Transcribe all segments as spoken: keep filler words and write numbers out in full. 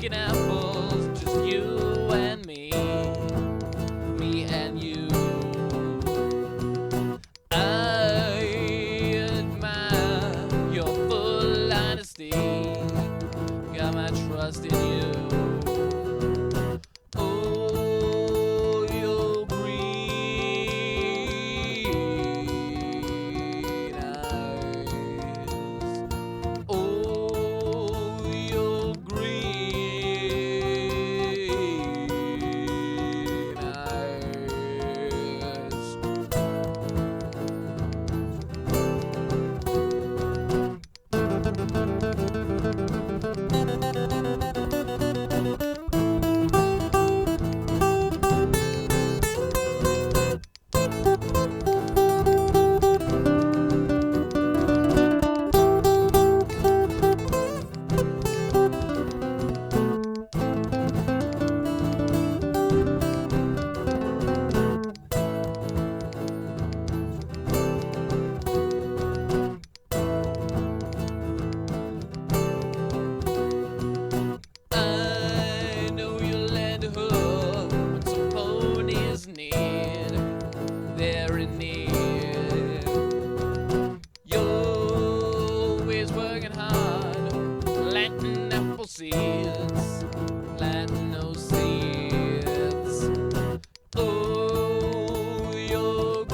picking apples, just you and me, me and you. I admire your full honesty, got my trust in you. Oh, your green eyes. Oh, your green eyes. I know you'll lend a hook when some ponies need, they're in need. You're always working hard, planting apple seeds, planting those seeds. Oh, your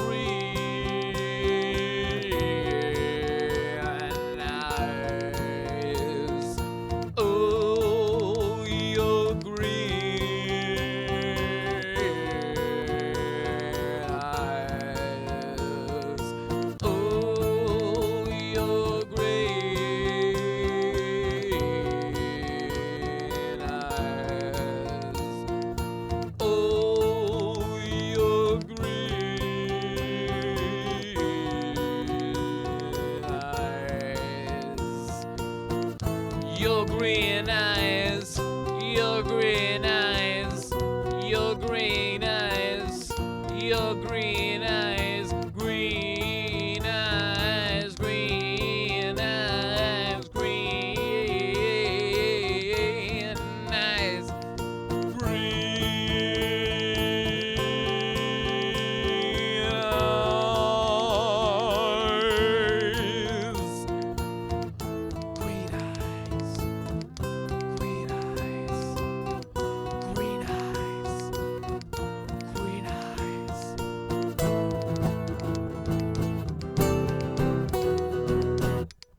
green eyes. Oh, your green eyes. Oh, your green eyes. Oh, your green eyes. Your green eyes.